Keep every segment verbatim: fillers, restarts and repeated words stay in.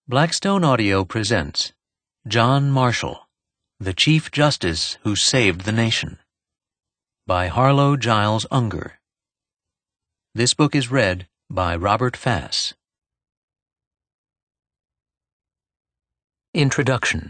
Blackstone Audio presents John Marshall, the Chief Justice Who Saved the Nation, by Harlow Giles Unger. This book is read by Robert Fass. Introduction.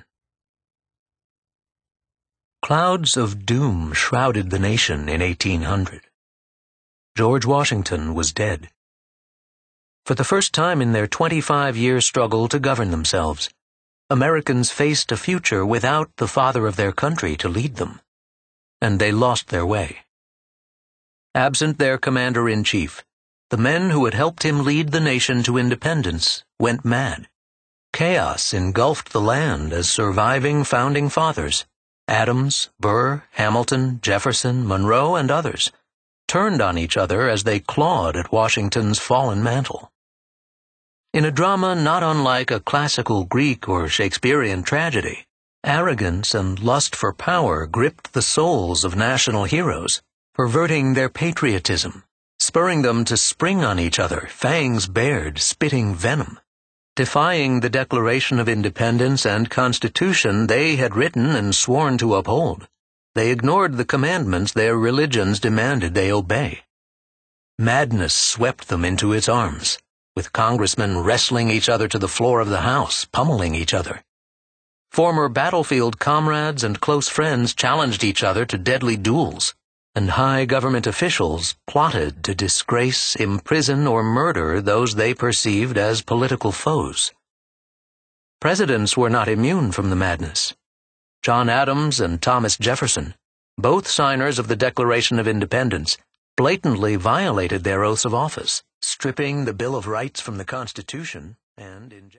Clouds of doom shrouded the nation in eighteen hundred. George Washington was dead. For the first time in their twenty-five-year struggle to govern themselves, Americans faced a future without the father of their country to lead them, and they lost their way. Absent their commander-in-chief, the men who had helped him lead the nation to independence went mad. Chaos engulfed the land as surviving founding fathers, Adams, Burr, Hamilton, Jefferson, Monroe, and others, turned on each other as they clawed at Washington's fallen mantle. In a drama not unlike a classical Greek or Shakespearean tragedy, arrogance and lust for power gripped the souls of national heroes, perverting their patriotism, spurring them to spring on each other, fangs bared, spitting venom. Defying the Declaration of Independence and Constitution they had written and sworn to uphold, they ignored the commandments their religions demanded they obey. Madness swept them into its arms, with congressmen wrestling each other to the floor of the House, pummeling each other. Former battlefield comrades and close friends challenged each other to deadly duels, and high government officials plotted to disgrace, imprison, or murder those they perceived as political foes. Presidents were not immune from the madness. John Adams and Thomas Jefferson, both signers of the Declaration of Independence, blatantly violated their oaths of office, stripping the Bill of Rights from the Constitution and in